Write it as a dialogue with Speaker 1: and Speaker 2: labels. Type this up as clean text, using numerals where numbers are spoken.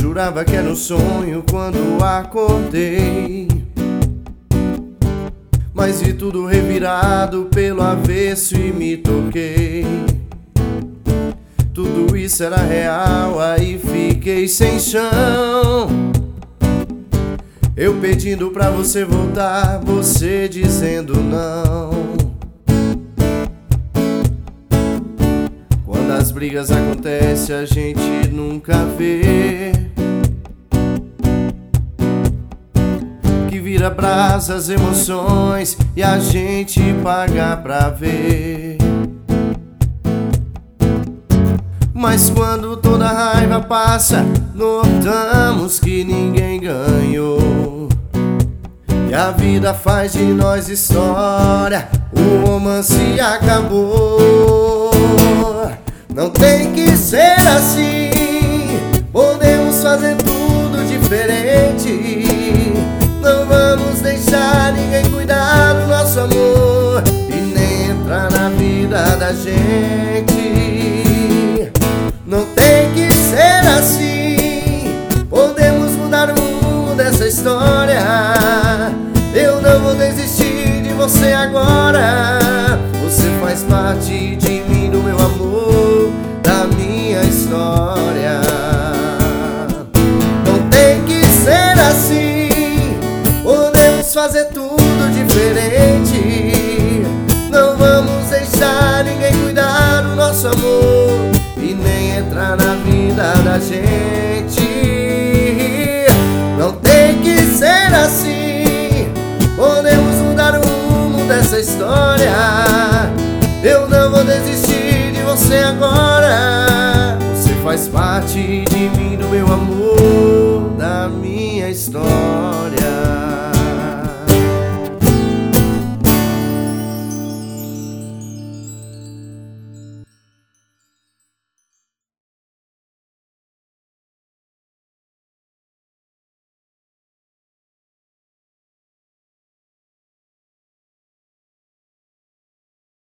Speaker 1: Jurava que era um sonho quando acordei, mas vi tudo revirado pelo avesso e me toquei. Tudo isso era real, aí fiquei sem chão. Eu pedindo pra você voltar, você dizendo não. Quando as brigas acontecem, a gente nunca vê que vira brasa as emoções e a gente paga pra ver. Mas quando toda a raiva passa, notamos que ninguém ganhou, e a vida faz de nós história, o romance acabou. Não tem que ser assim, podemos fazer tudo diferente. Não vamos deixar ninguém cuidar do nosso amor e nem entrar na vida da gente. Não tem que ser assim, podemos mudar o rumo dessa história. Eu não vou desistir de você agora. Você faz parte de mim, do meu amor, da minha história. Não tem que ser assim, podemos fazer tudo diferente. Não vamos deixar ninguém cuidar do nosso amor e nem entrar na vida da gente. Não tem que ser assim, podemos mudar o rumo dessa história. Eu não vou desistir de você agora. Você faz parte de mim, do meu amor, da minha história.